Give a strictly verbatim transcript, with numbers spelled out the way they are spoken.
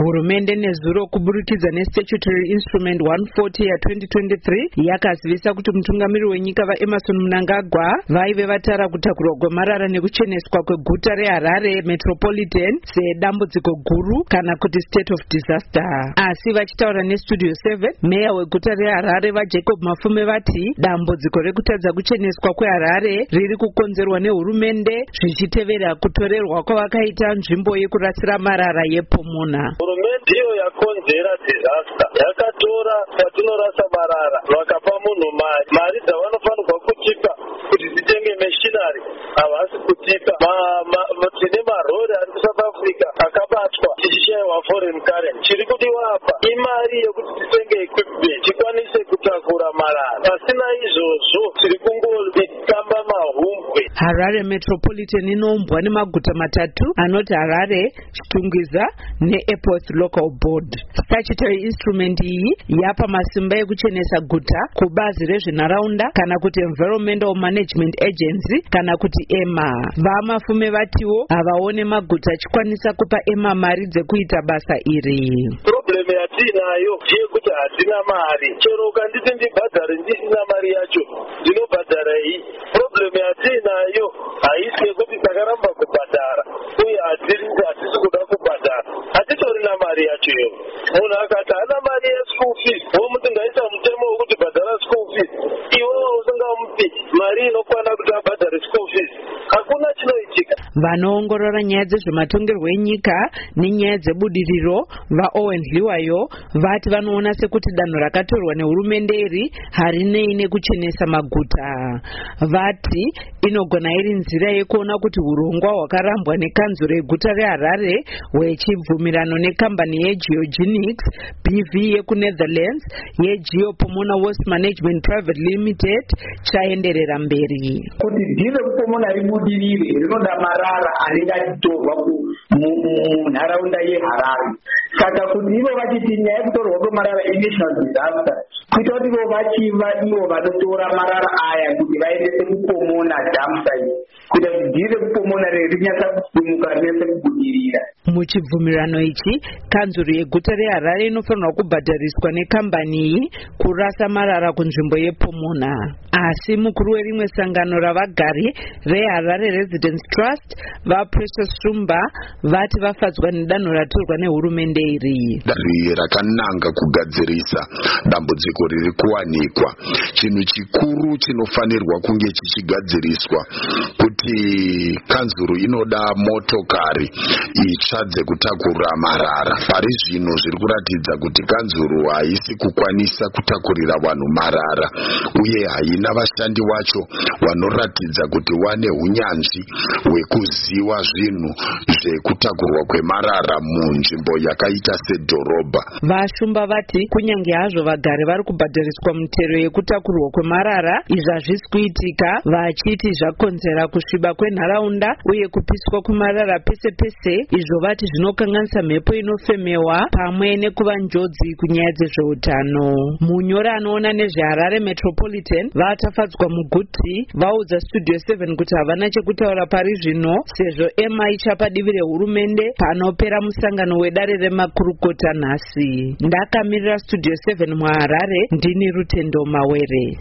Hurumende nezuro kuburikidza neStatutory Instrument one forty ya twenty twenty-three yakazivisa kuti mutungamiri wenyika vaEmmerson Mnangagwa vaive vatara kutakurwa gomarara nekucheneswa kweguta reHarare Metropolitan sedambudziko guru kana kuti state of disaster. Asi vachitaura neStudio seven, meya weguta reHarare vaJacob Mafume vati dambudziko rekutadza kucheneswa kweHarare riri kukonzerwa nehurumende zvichitevera kutorerwa kwavakaita nzvimbo yekurasira marara yePomona. Hurumende ndiyo yakonzera disaster. Yakatora kwatinorasa marara vakapa munhu mari. Mari dzavanofanirwa kutipa kuti titenge machinery havasi kutipa. Tine marori ari kuSouth Africa akabatwa tichishayiwa foreign currency. Chiri kudiwa apa imari yekuti titenge equipment tikwanise kutakura marara. Pasina izvozvo tiri kungotamba mahumbwe. Harare Metropolitan inoumbwa nemaguta matatu anoti Harare, Chitungwiza neAirport Local Board. Statutory Instrument iyi yapa masimba ekuchenesa guta kubazi rezvenharaunda kana kuti Environmental Management Agency kana kuti E M A. Vamafume vatiwo havaone maguta achikwanisa kupa E M A mari dzekuita basa iri. Problem yatinayo ndeyekuti hatina mari. Chero ukanditi ndibhadhare ndisina mari yacho ndinobhadhara iyi. Problem yatinayo haisi yekuti takaramba kubhadhara uye hatisi kuda kubhadhara. Hatitorina mari yacho iyo. Munhu akati hana mari yeschool fees, womuti ngaisa mutemo wekuti bhadhara school fees. Iwewe usingamupi mari inokwana kuti abhadhare school fees. Hakuna chinoitika. Vanoongorora nyaya dzezvematongerwo enyika nenyaya dzebudiriro vaOwen Hliwayo vati vanoona sekuti danho rakatorwa nehurumende iri harinei nekuchenesa maguta. Vati inogona iri nzira yekuona kuti urongwa hwakarambwa nekanzuro yeguta reHarare hwechibvumirano nekambani yeGeogenics B V yekuNetherlands yeGeoPomona Waste Management Private Limited chaenderera mberi. Kuti dhive kuPomona ribudirire rinoda marara anenge achitorwa munharaunda yeHarare. Saka kuti ivo vachiti nyaya yekutorwa kwemarara inational disaster, kuita kuti ivo vachiva ivo vanotora marara aya kuti vaendese kuPomona dump site, kuita kuti dhive kuPomona rinyatsa kusimuka rinese kubudirira. Muchibvumirano ichi kanzuro yeguta reHarare inofanirwa kubhadhariswa nekambani iyi kurasa marara kunzvimbo yePomona. Asi mukuru werimwe sangano ravagari reHarare Residence Trust vaPrecious Shumba vati vafadzwa nedanho ratorwa nehurumende iri. Dari rakananga kugadzirisa dambudziko riri kuwanikwa. Chinhu chikuru chinofanirwa kunge chichigadziriswa kuti kanzuro inoda motokari itsva dzekutakura marara. Pari zvino zviri kuratidza kuti kanzuro haisi kukwanisa kutakurira vanhu marara uye haina vashandi wacho vanoratidza kuti wane hunyanzvi hwekuziva zvinhu zvekutakurwa kwemarara munzvimbo yakaita sedhorobha. Vashumba vati kunyange hazvo vagari vari kubhadhariswa mutero yekutakurwa kwemarara, izvi hazvisi kuitika, vachiti zvakonzera kusviba kwenharaunda uye kupiswa kwemarara pese pese, izvo vati zvinokanganisa mhepo inofemewa pamwe nekuva njodzi kunyaya dzezveutano. Munyori anoona nezveHarare Metropolitan vatafadzwa muguti vaudza Studio seven kuti havana chekutaura pari zvino sezvo E M A ichapa divi rehurumende panopera musangano wedare remakurukota nhasi. Ndakamirira Studio seven muHarare, ndini Rutendo Mawere.